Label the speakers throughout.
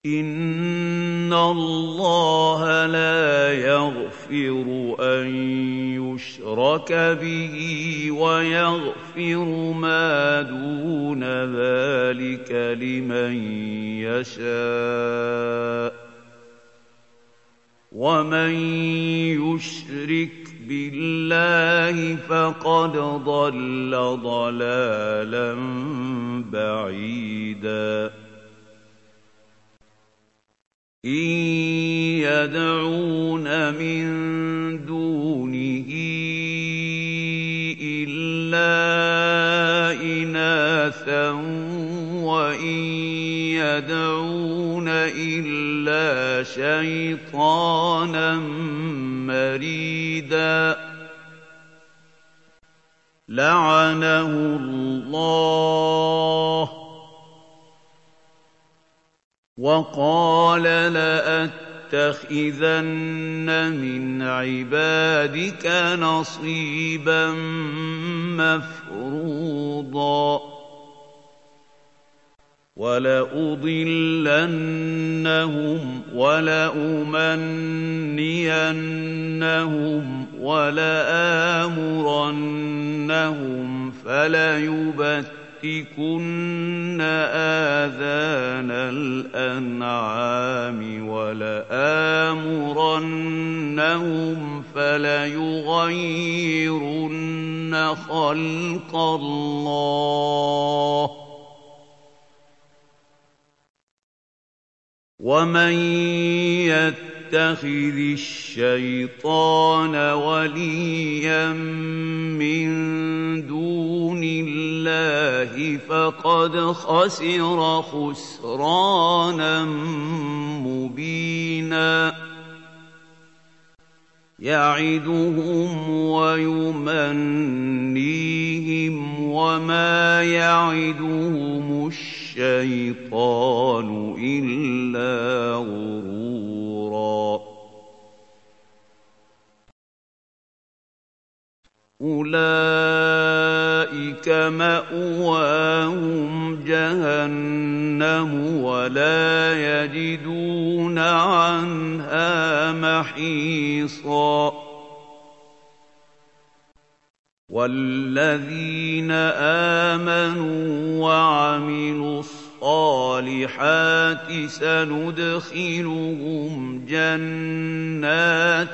Speaker 1: إِنَّ اللَّهَ لَا يَغْفِرُ أَن يُشْرَكَ بِهِ وَيَغْفِرُ مَا دُونَ ذَلِكَ لِمَن يَشَاءُ ۚ وَمَن يُشْرِكْ بِاللَّهِ فَقَدْ ضَلَّ ضَلَالًا بَعِيدًا إِن يَدْعُونَ مِن دُونِهِ إِلَّا إِنَاثًا وَإِن يَدْعُونَ إِلَّا شَيْطَانًا مَّرِيدًا لَّعَنَهُ اللَّهُ وَقَالَ لَأَتَّخِذَنَّ مِنْ عِبَادِكَ نَصِيبًا مَّفْرُوضًا وَلَأُضِلَّنَّهُمْ وَلَأُمَنِّيَنَّهُمْ وَلَآمُرَنَّهُمْ فَلَيُبَتِّكُنَّ آذَانَ الْأَنْعَامِ وَلَآمُرَنَّهُمْ فَلَيُغَيِّرُنَّ خَلْقَ اللَّهِ ۚ وَمَن يَتَّخِذِ الشَّيْطَانَ وَلِيًّا مِّن دُونِ اللَّهِ فَقَدْ خَسِرَ خُسْرَانًا مُّبِينًا يَعِدُهُمْ وَيُمَنِّيهِمْ وَمَا يَعِدُهُمُ الشَّيْطَانُ إِلَّا غُرُورًا أُولَٰئِكَ مَأْوَاهُمْ جَهَنَّمُ وَلَا يَجِدُونَ عَنْهَا مَحِيصًا وَالَّذِينَ آمَنُوا وَعَمِلُوا الصَّالِحَاتِ سَنُدْخِلُهُمْ جَنَّاتٍ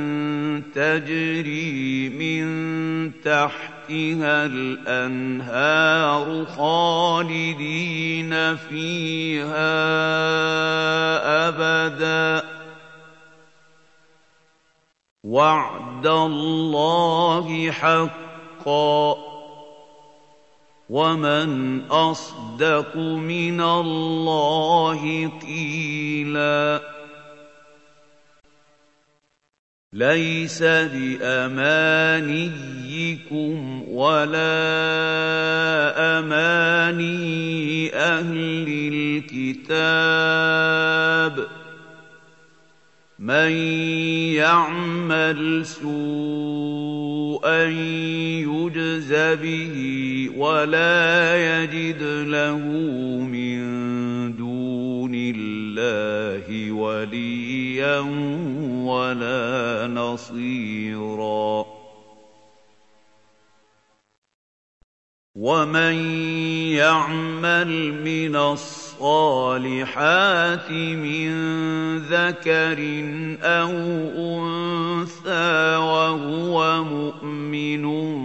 Speaker 1: تَجْرِي مِن تَحْتِهَا الْأَنْهَارُ خَالِدِينَ فِيهَا أَبَدًا ۖ وَعْدَ اللَّهِ حَقًّا ۚ وَمَنْ أَصْدَقُ مِنَ اللَّهِ قِيلًا لَيْسَ بِأَمَانِيِّكُمْ وَلَا أَمَانِيِّ أَهْلِ الْكِتَابِ ۗ مَن يَعْمَلْ سُوءًا يُجْزَ بِهِ وَلَا يَجِدْ لَهُ مِن دُونِ اللَّهِ وَلِيًّا وَلَا نَصِيرًا وَمَن يَعْمَلْ مِنَ الصَّالِحَاتِ مِن ذَكَرٍ أَوْ أُنثَىٰ وَهُوَ مُؤْمِنٌ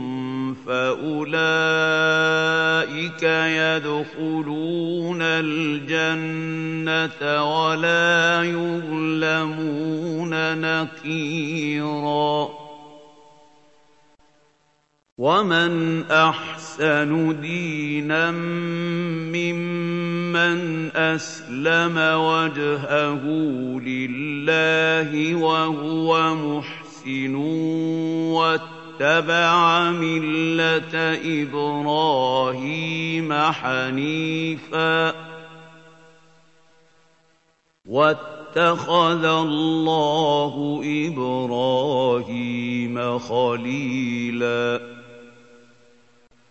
Speaker 1: فَأُولَٰئِكَ يَدْخُلُونَ الْجَنَّةَ وَلَا يُظْلَمُونَ نَقِيرًا وَمَنْ أَحْسَنُ دِينًا مِّمَّنْ أَسْلَمَ وَجْهَهُ لِلَّهِ وَهُوَ مُحْسِنٌ وَاتَّبَعَ مِلَّةَ إِبْرَاهِيمَ حَنِيفًا ۗ وَاتَّخَذَ اللَّهُ إِبْرَاهِيمَ خَلِيلًا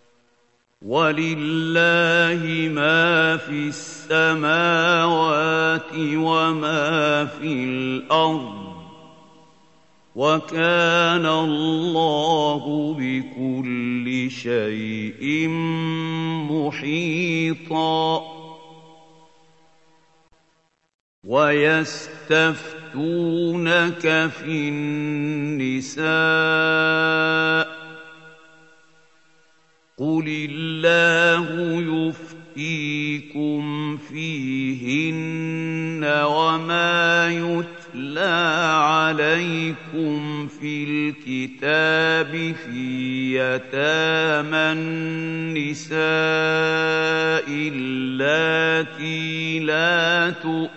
Speaker 1: وَلِلَّهِ مَا فِي السَّمَاوَاتِ وما في الأرض وكان الله بكل شيء محيطا ويستفتونك في النساء قل الله يفتيكم فيهن وما يتلى عليكم في الكتاب في يتامى النساء اللاتي لا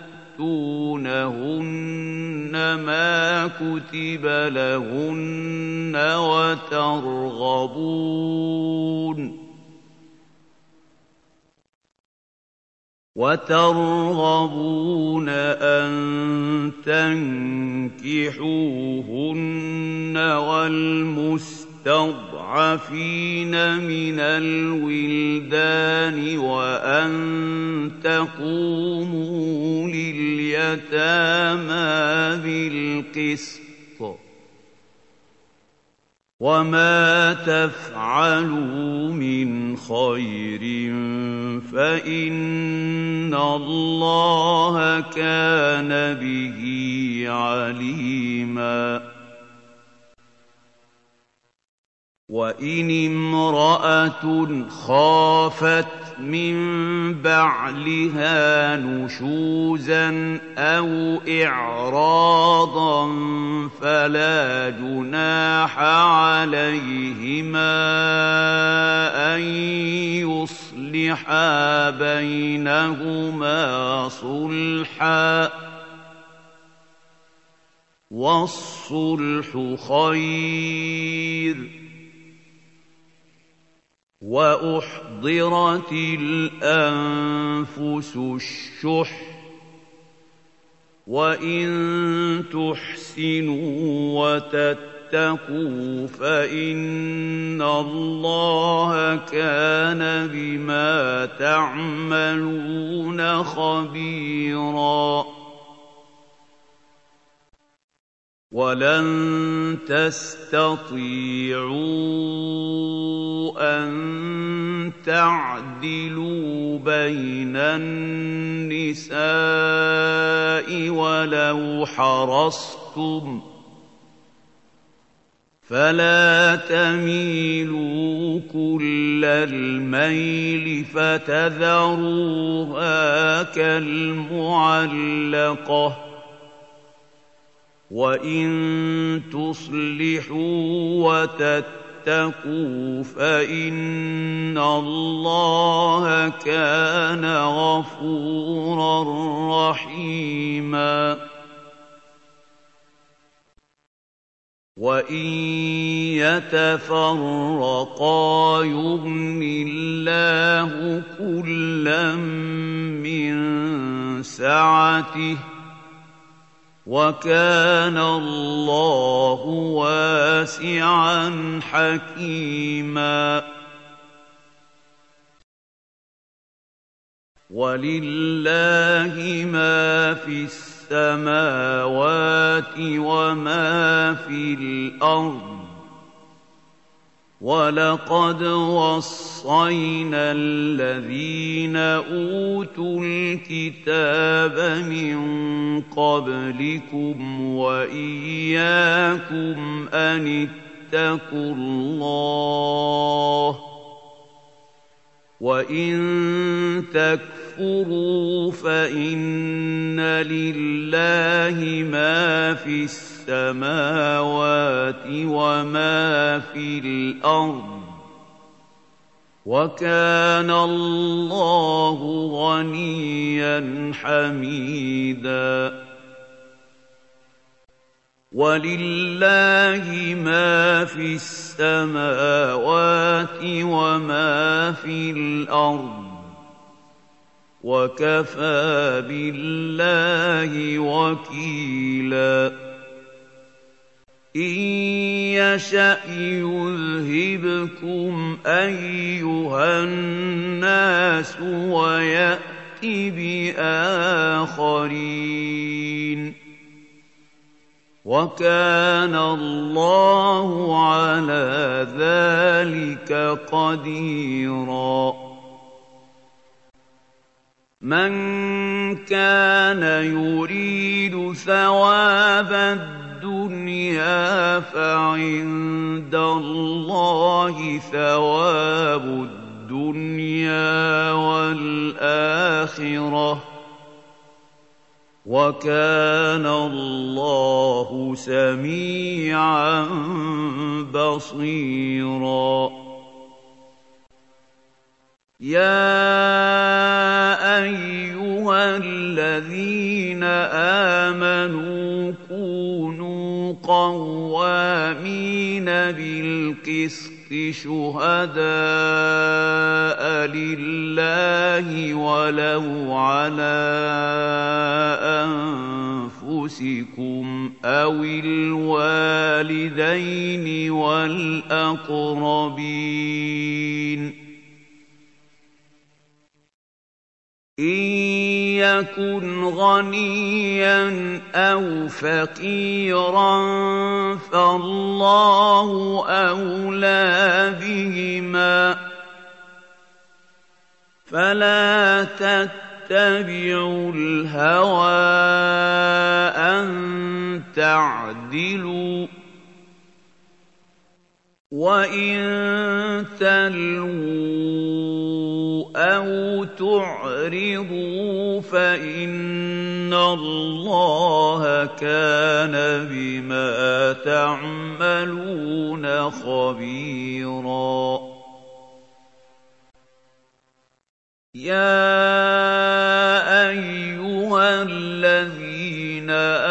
Speaker 1: تؤتونهن ما كتب لهن وترغبون أن تنكحوهن والمستضعفين من الولدان وأن تقوموا لليتامى بالقسط وما تفعلوا من خير فإن الله كان به عليما وإن امرأة خافت من بعلها نشوزا أو إعراضا فلا جناح عليهما أن يصلحا بينهما صلحا والصلح خير وأحضرت الأنفس الشح وإن تحسنوا وتتقوا فإن الله كان بما تعملون خبيرا ولن تستطيعوا أن تعدلوا بين النساء ولو حرصتم فلا تميلوا كل الميل فتذروها كالمعلقة وإن تصلحوا وتتقوا فإن الله كان غفورا رحيما وإن يتفرقا يغن الله كلا من سعته وكان الله واسعا حكيما ولله ما في السماوات وما في الأرض ولقد وصينا الذين أوتوا الكتاب من قبلكم وإياكم أن اتقوا الله وإن تكفروا فإن لله ما في السماوات وما في الأرض وكان الله غنيا حميدا ولله ما في السماوات وما في الأرض وكفى بالله وكيلا إن يشأ يذهبكم أيها الناس ويأت بآخرين وَكَانَ اللَّهُ عَلَىٰ ذَٰلِكَ قَدِيرًا. مَنْ كَانَ يُرِيدُ ثَوَابَ الدُّنْيَا فَعِندَ اللَّهِ ثَوَابُ الدُّنْيَا وَالْآخِرَةِ ۚ وَكَانَ اللَّهُ سَمِيعًا بَصِيرًا. يَا أَيُّهَا الَّذِينَ آمَنُوا كُونُوا قَوَّامِينَ بِالْقِسْطِ شُهَدَاءَ لِلَّهِ وَلَوْ عَلَىٰ أَنفُسِكُمْ أَوِ الْوَالِدَيْنِ وَالْأَقْرَبِينَ. إِن يَكُنْ غَنِيًّا أَوْ فَقِيرًا فَاللَّهُ أَوْلَىٰ بِهِمَا ۖ فَلَا تَتَّبِعُوا الْهَوَىٰ أَن تَعْدِلُوا ۚ وَإِن تَلْوُوا أَوْ تُعْرِضُوا فَإِنَّ اللَّهَ كَانَ بِمَا تَعْمَلُونَ خَبِيرًا. يَا أَيُّهَا الَّذِينَ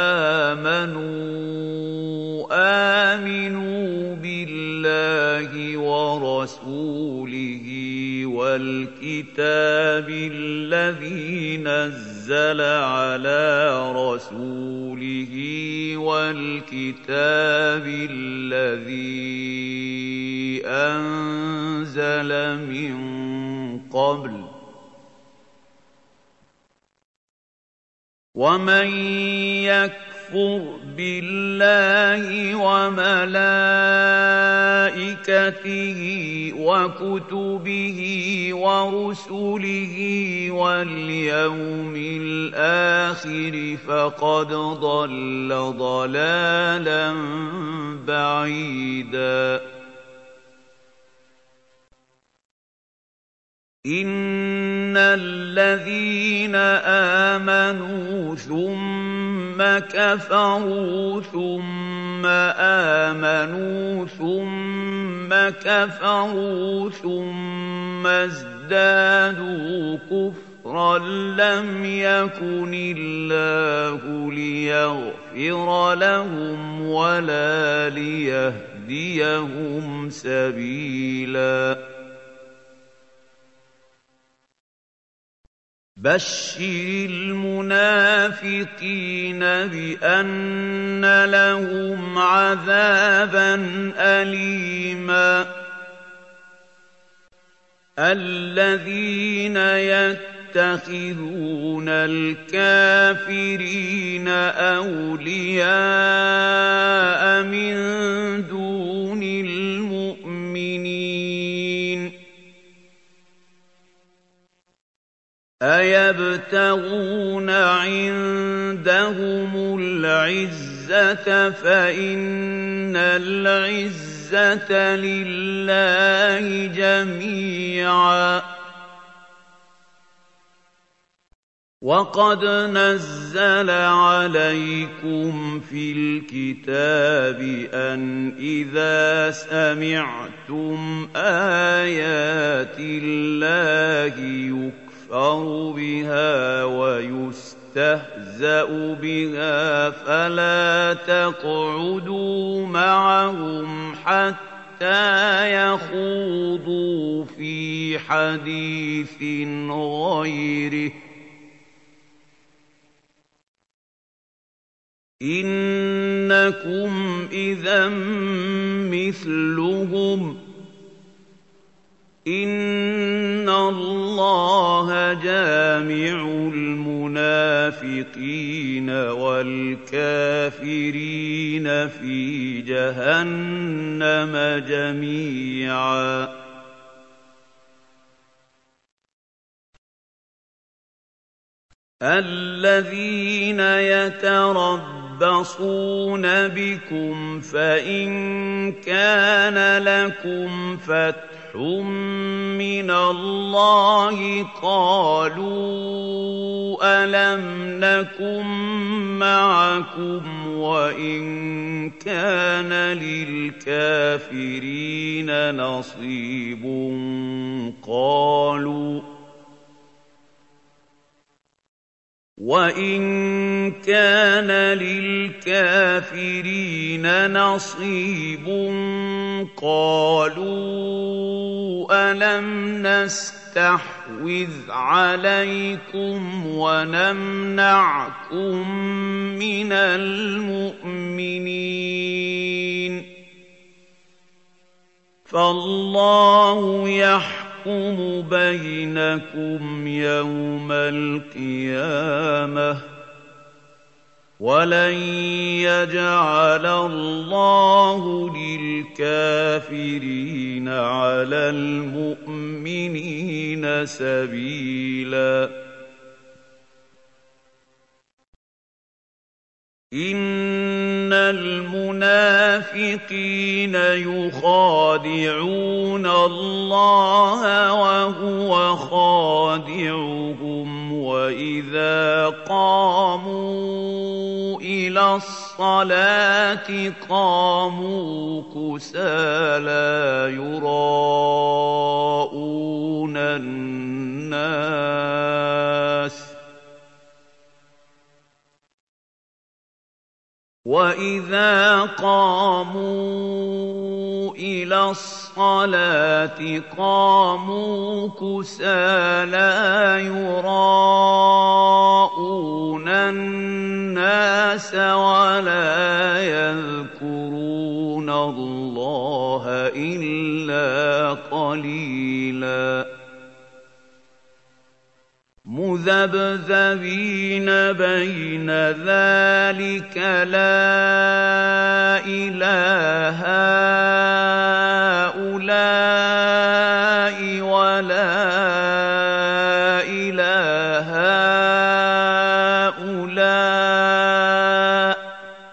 Speaker 1: آمِنُوا بِاللَّهِ وَرَسُولِهِ وَالْكِتَابِ الَّذِي نَزَّلَ عَلَىٰ رَسُولِهِ وَالْكِتَابِ الَّذِي أَنزَلَ مِن قَبْلُ ۚ وَمَن يَكْفُرْ بِاللَّهِ وَمَلَائِكَتِهِ وَكُتُبِهِ وَرُسُلِهِ وَالْيَوْمِ الْآخِرِ فَقَدْ ضَلَّ ضَلَالًا بَعِيدًا. إِنَّ الَّذِينَ آمَنُوا ثُمَّ كَفَرُوا ثُمَّ آمَنُوا ثُمَّ كَفَرُوا ثُمَّ ازْدَادُوا كُفْرًا لَّمْ يَكُنِ اللَّهُ لِيَغْفِرَ لَهُمْ وَلَا لِيَهْدِيَهُمْ سَبِيلًا. بَشِّرِ الْمُنَافِقِينَ بِأَنَّ لَهُمْ عَذَابًا أَلِيمًا. الَّذِينَ يَتَّخِذُونَ الْكَافِرِينَ أَوْلِيَاءَ مِن دُونِ الْمُؤْمِنِينَ. أَيَبْتَغُونَ عِندَهُمُ الْعِزَّةَ فَإِنَّ الْعِزَّةَ لِلَّهِ جَمِيعًا. وَقَدْ نَزَّلَ عَلَيْكُمْ فِي الْكِتَابِ أَنْ إِذَا سَمِعْتُمْ آيَاتِ اللَّهِ يُكْفَرُ بِهَا وَيُسْتَهْزَأُ بِهَا فَلَا تَقْعُدُوا مَعَهُمْ حَتَّىٰ يَخُوضُوا فِي حَدِيثٍ غَيْرِهِ ۚ إِنَّكُمْ إِذًا مِّثْلُهُمْ ۗ إِنَّ اللَّهَ جَامِعُ الْمُنَافِقِينَ وَالْكَافِرِينَ فِي جَهَنَّمَ جَمِيعًا. الَّذِينَ يَتَرَبَّصُونَ بِكُمْ فَإِن كَانَ لَكُمْ فَتْحٌ مِّنَ اللَّهِ قَالُوا أَلَمْ نَكُن مَّعَكُمْ وَإِن كَانَ لِلْكَافِرِينَ نَصِيبٌ قَالُوا أَلَمْ نَسْتَحْوِذْ عَلَيْكُمْ وَنَمْنَعْكُم مِّنَ الْمُؤْمِنِينَ فَاللَّهُ يَحْكُمُ بَيْنَكُمْ يَوْمَ الْقِيَامَةِ ۗ وَلَن يَجْعَلَ اللَّهُ لِلْكَافِرِينَ عَلَى الْمُؤْمِنِينَ سَبِيلًا. إِنَّ الْمُنَافِقِينَ يُخَادِعُونَ اللَّهَ وَهُوَ خَادِعُهُمْ وَإِذَا قَامُوا إِلَى الصَّلَاةِ قَامُوا كُسَالَىٰ يُرَاءُونَ النَّاسَ وَإِذَا قَامُوا إِلَى الصَّلَاةِ قَامُوا كُسَالَىٰ يُرَاءُونَ النَّاسَ وَلَا يَذْكُرُونَ اللَّهَ إِلَّا قَلِيلًا. مُذَبْذَبِينَ بَيْنَ ذَٰلِكَ لَا إِلَىٰ هَٰؤُلَاءِ وَلَا إِلَىٰ هَٰؤُلَاءِ ۚ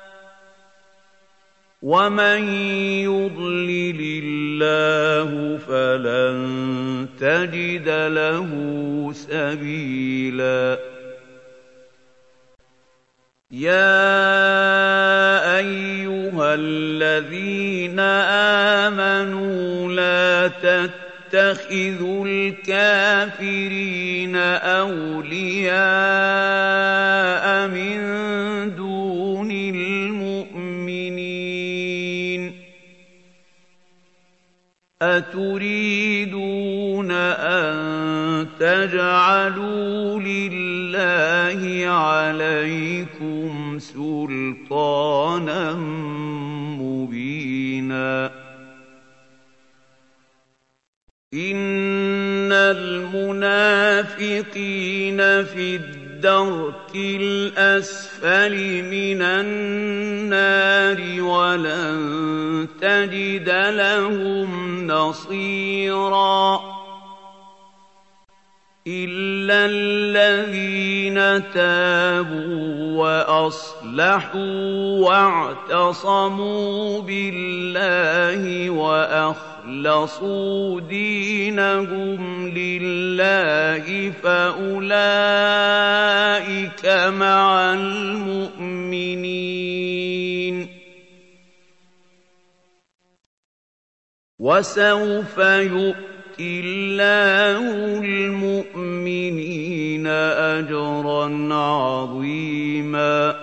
Speaker 1: وَمَن يُضْلِلِ اللَّهُ فَلَن تَجِدَ لَهُ سَبِيلًا. يَا أَيُّهَا الَّذِينَ آمَنُوا لَا تَتَّخِذُوا الْكَافِرِينَ أَوْلِيَاءَ مِن دُونِ الْمُؤْمِنِينَ. أَتُرِيدُونَ أَن تَجْعَلُوا لِلَّهِ عَلَيْكُمْ سُلْطَانًا مُّبِينًا. إِنَّ الْمُنَافِقِينَ فِي الدَّرْكِ الْأَسْفَلِ مِنَ النَّارِ وَلَن تَجِدَ لَهُمْ نَصِيرًا. إِلَّا الَّذِينَ تَابُوا وَأَصْلَحُوا وَاعْتَصَمُوا بِاللَّهِ وَأَخْلَصُوا دِينَهُمْ لِلَّهِ فَأُولَٰئِكَ مَعَ الْمُؤْمِنِينَ. وَسَوْفَ يُؤْتِ اللَّهُ الْمُؤْمِنِينَ أَجْرًا عَظِيمًا.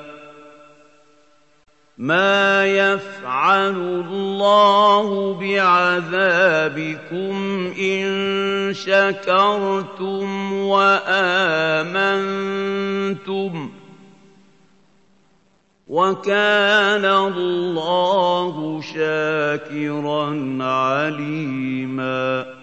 Speaker 1: مَا يَفْعَلُ اللَّهُ بِعَذَابِكُمْ إِن شَكَرْتُمْ وَآمَنتُمْ ۚ وَكَانَ اللَّهُ شَاكِرًا عَلِيمًا.